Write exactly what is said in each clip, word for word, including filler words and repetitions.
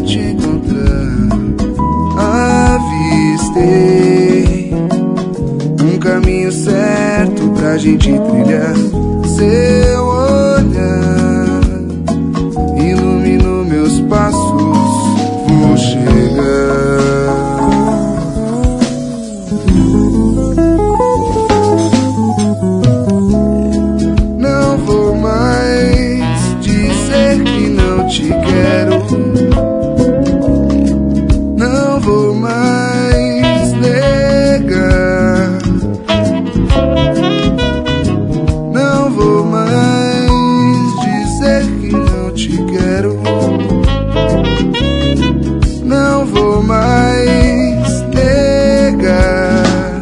te encontrar. Avistei um caminho certo pra gente trilhar. Seu olhar iluminou meus passos. Vou chegar. Não vou mais dizer que não te quero. Não vou mais negar. Não vou mais dizer que não te quero. Não vou mais negar.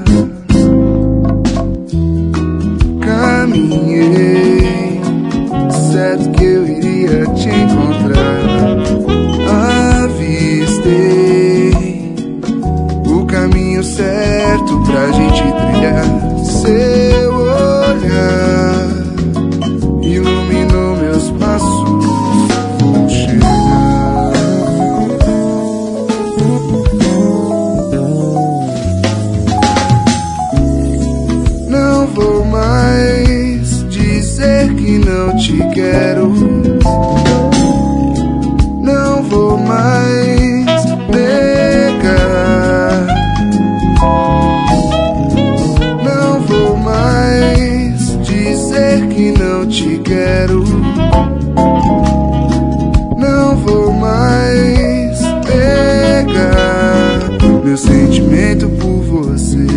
Caminhei, certo que eu iria te encontrar. Avistei o caminho certo pra gente trilhar. Seu olhar iluminou meus passos. Vou chegar. Não vou mais dizer que não te quero. Não vou mais negar. Não vou mais dizer que não te quero. Não vou mais negar meu sentimento por você.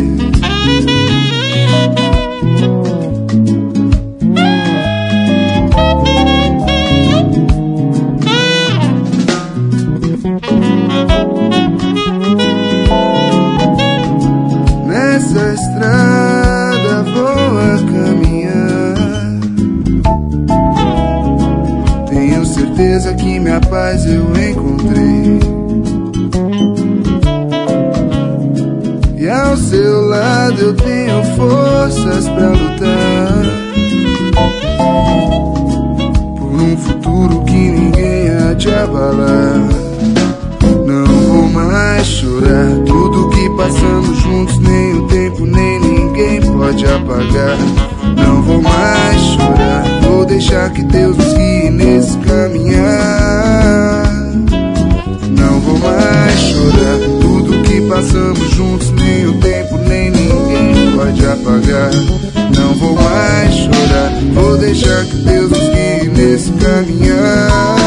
Nessa estrada vou a caminhar. Tenho certeza que minha paz eu encontrei. E ao seu lado eu tenho forças pra lutar por um futuro que ninguém há de abalar. Não vou mais chorar tudo que passamos juntos, nem o tempo nem ninguém pode apagar. Não vou mais chorar, vou deixar que Deus nos guie nesse caminhar. Não vou mais chorar tudo que passamos juntos, nem o tempo nem ninguém pode apagar. Não vou mais chorar, vou deixar que Deus nos guie nesse caminhar.